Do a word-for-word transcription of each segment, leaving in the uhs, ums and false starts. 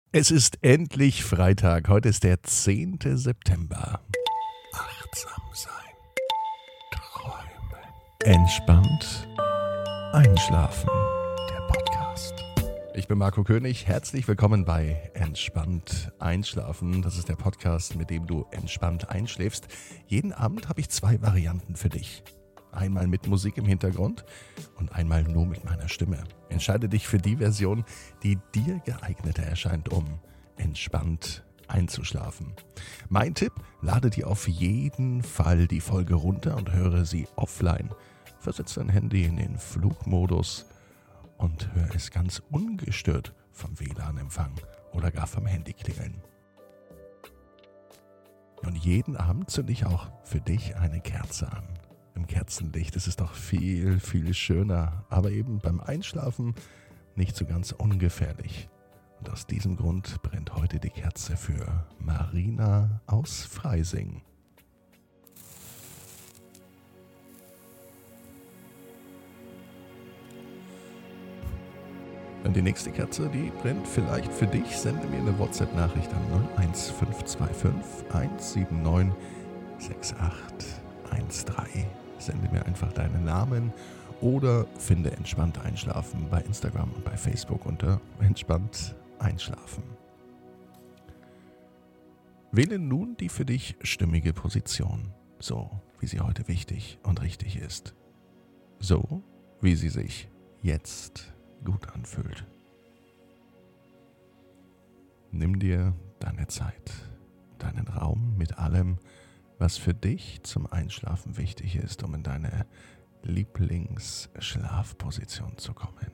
Es ist endlich Freitag. Heute ist der zehnte September. Achtsam sein. Träumen. Entspannt. Einschlafen. Der Podcast. Ich bin Marco König. Herzlich willkommen bei Entspannt Einschlafen. Das ist der Podcast, mit dem du entspannt einschläfst. Jeden Abend habe ich zwei Varianten für dich. Einmal mit Musik im Hintergrund und einmal nur mit meiner Stimme. Entscheide dich für die Version, die dir geeigneter erscheint, um entspannt einzuschlafen. Mein Tipp: lade dir auf jeden Fall die Folge runter und höre sie offline. Versetze dein Handy in den Flugmodus und hör es ganz ungestört vom W L A N-Empfang oder gar vom Handy klingeln. Und jeden Abend zünde ich auch für dich eine Kerze an. Im Kerzenlicht ist es doch viel, viel schöner, aber eben beim Einschlafen nicht so ganz ungefährlich. Und aus diesem Grund brennt heute die Kerze für Marina aus Freising. Und die nächste Kerze, die brennt vielleicht für dich. Sende mir eine WhatsApp-Nachricht an null eins fünf zwei fünf eins sieben neun sechs acht eins drei. Sende mir einfach deinen Namen oder finde Entspannt Einschlafen bei Instagram und bei Facebook unter Entspannt Einschlafen. Wähle nun die für dich stimmige Position, so wie sie heute wichtig und richtig ist. So wie sie sich jetzt gut anfühlt. Nimm dir deine Zeit, deinen Raum mit allem, was für dich zum Einschlafen wichtig ist, um in deine Lieblingsschlafposition zu kommen.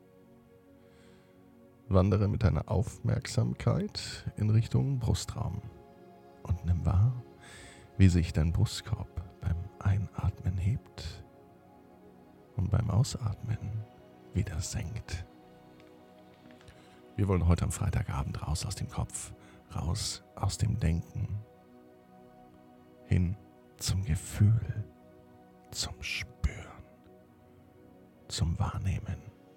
Wandere mit deiner Aufmerksamkeit in Richtung Brustraum und nimm wahr, wie sich dein Brustkorb beim Einatmen hebt und beim Ausatmen wieder senkt. Wir wollen heute am Freitagabend raus aus dem Kopf, raus aus dem Denken, hin zum Gefühl, zum Spüren, zum Wahrnehmen.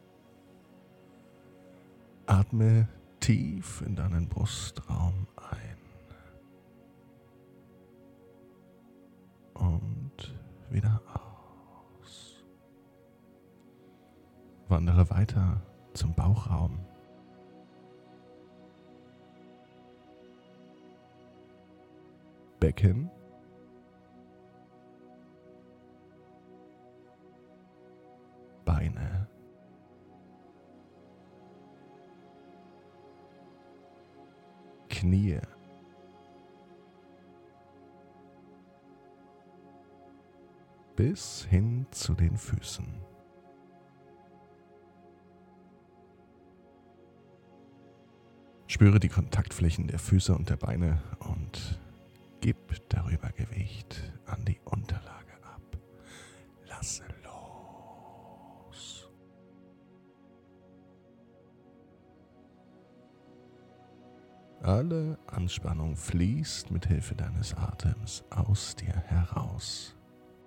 Atme tief in deinen Brustraum ein und wieder aus. Wandere weiter zum Bauchraum. Becken. Beine. Knie. Bis hin zu den Füßen. Spüre die Kontaktflächen der Füße und der Beine und gib darüber Gewicht an die Unterlage ab. Lasse los. Alle Anspannung fließt mit Hilfe deines Atems aus dir heraus.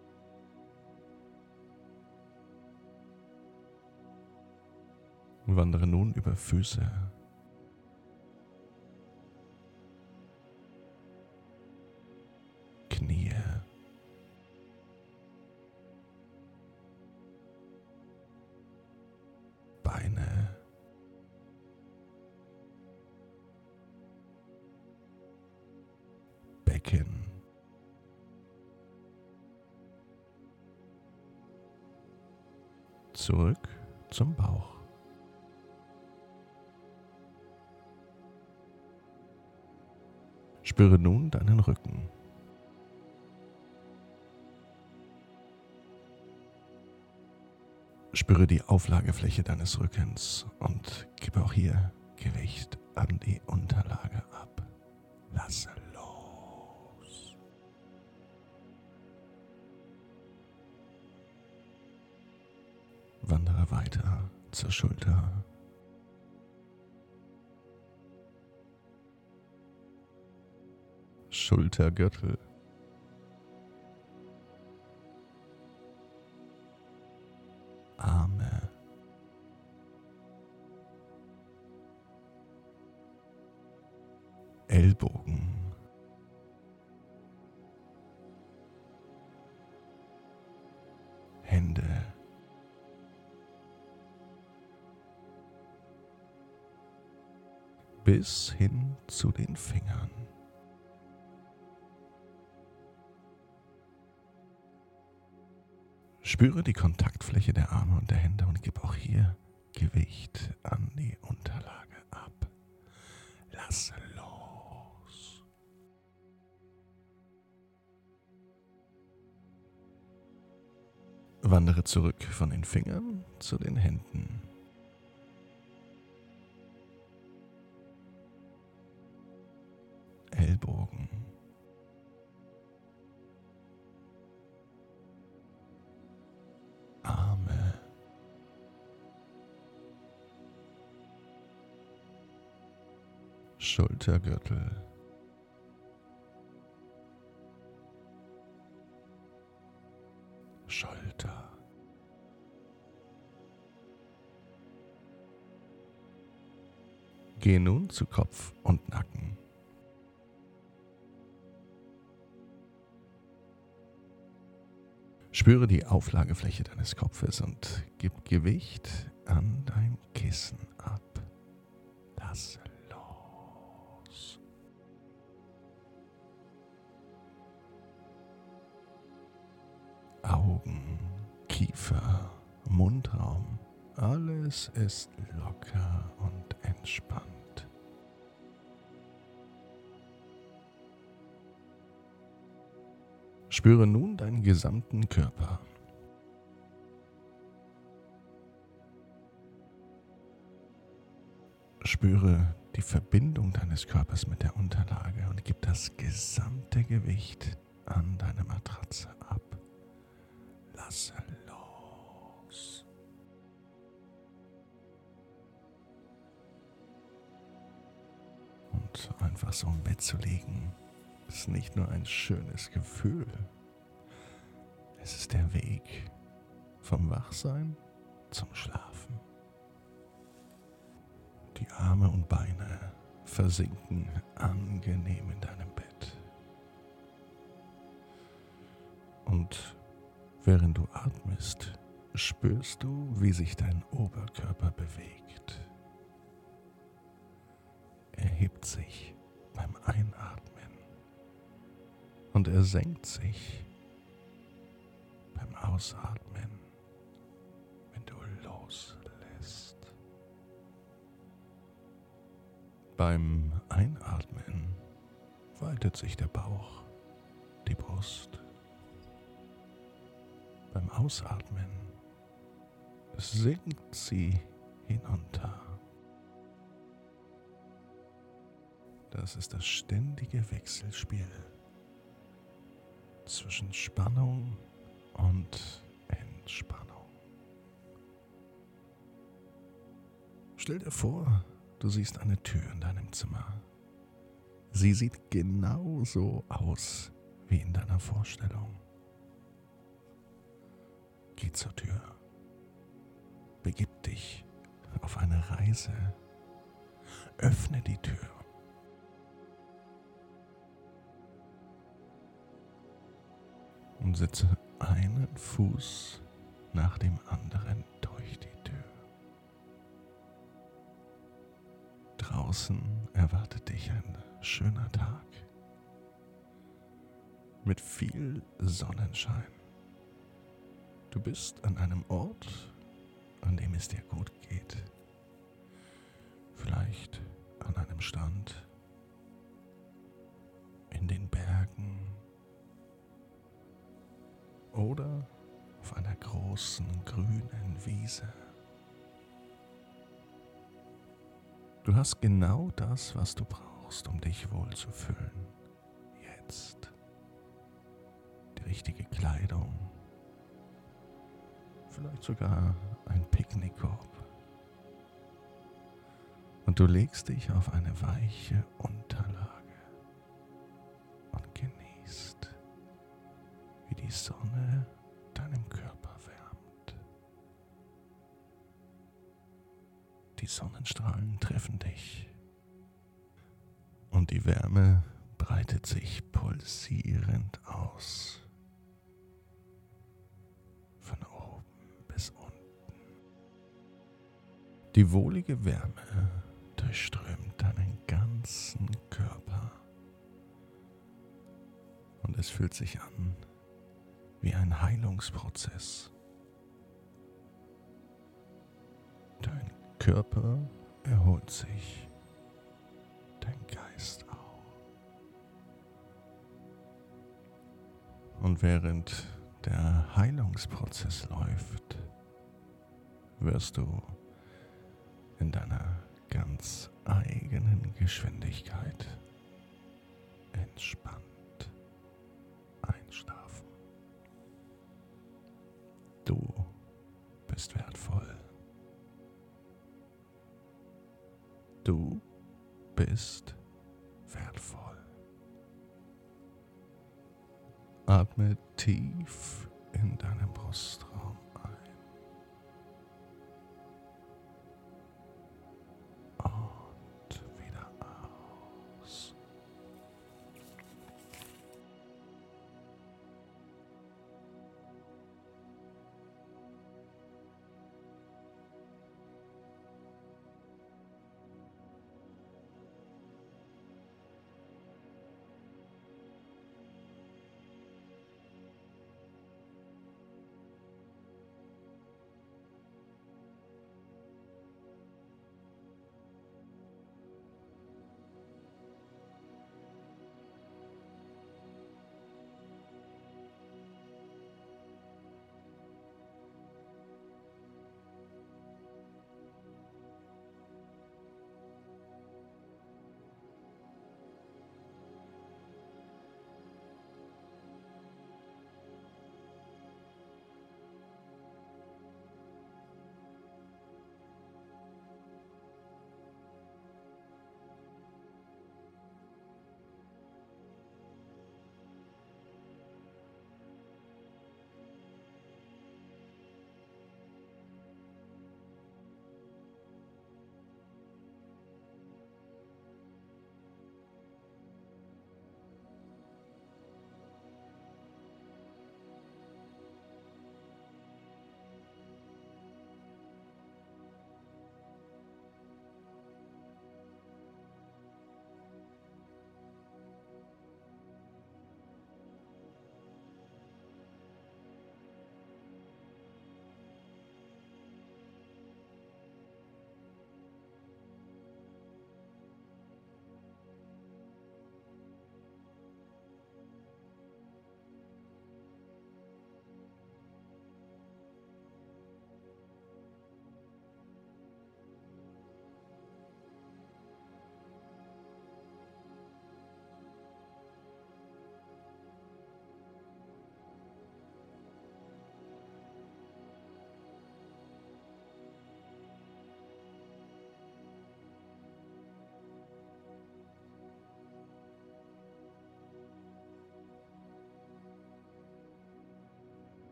Wandere nun über Füße, Knie, Beine, Becken, zurück zum Bauch. Spüre nun deinen Rücken. Spüre die Auflagefläche deines Rückens und gib auch hier Gewicht an die Unterlage ab. Lasse los. Wandere weiter zur Schulter. Schultergürtel. Arme. Ellbogen, Hände, bis hin zu den Fingern. Spüre die Kontaktfläche der Arme und der Hände und gib auch hier Gewicht an die Unterlage ab. Lass los. Wandere zurück von den Fingern zu den Händen. Ellbogen. Arme. Schultergürtel. Schulter. Geh nun zu Kopf und Nacken. Spüre die Auflagefläche deines Kopfes und gib Gewicht an dein Kissen ab. Lass los. Augen, Kiefer, Mundraum, alles ist locker und entspannt. Spüre nun deinen gesamten Körper. Spüre die Verbindung deines Körpers mit der Unterlage und gib das gesamte Gewicht an deine Matratze ab. Lasse los. Und einfach so im Bett zu liegen, ist nicht nur ein schönes Gefühl. Es ist der Weg vom Wachsein zum Schlafen. Die Arme und Beine versinken angenehm in deinem Bett. Und während du atmest, spürst du, wie sich dein Oberkörper bewegt. Er hebt sich beim Einatmen und er senkt sich beim Ausatmen, wenn du loslässt. Beim Einatmen weitet sich der Bauch, die Brust. Beim Ausatmen sinkt sie hinunter. Das ist das ständige Wechselspiel zwischen Spannung und Entspannung. Stell dir vor, du siehst eine Tür in deinem Zimmer. Sie sieht genauso aus wie in deiner Vorstellung. Geh zur Tür. Begib dich auf eine Reise. Öffne die Tür. Und setze einen Fuß nach dem anderen durch die Tür. Draußen erwartet dich ein schöner Tag mit viel Sonnenschein. Du bist an einem Ort, an dem es dir gut geht. Vielleicht an einem Strand, in den Bergen oder auf einer großen grünen Wiese. Du hast genau das, was du brauchst, um dich wohlzufühlen. Jetzt. Die richtige Kleidung. Vielleicht sogar ein Picknickkorb. Und du legst dich auf eine weiche Unterlage und genießt, wie die Sonne deinem Körper wärmt. Die Sonnenstrahlen treffen dich Und die Wärme breitet sich pulsierend aus. Von oben bis unten. Die wohlige Wärme durchströmt deinen ganzen Körper. Und es fühlt sich an wie ein Heilungsprozess. Dein Körper erholt sich, dein Geist auch. Und während der Heilungsprozess läuft, wirst du in deiner ganz eigenen Geschwindigkeit entspannt einschlafen. Du bist wertvoll. Du bist wertvoll. Atme tief in deinen Brustraum.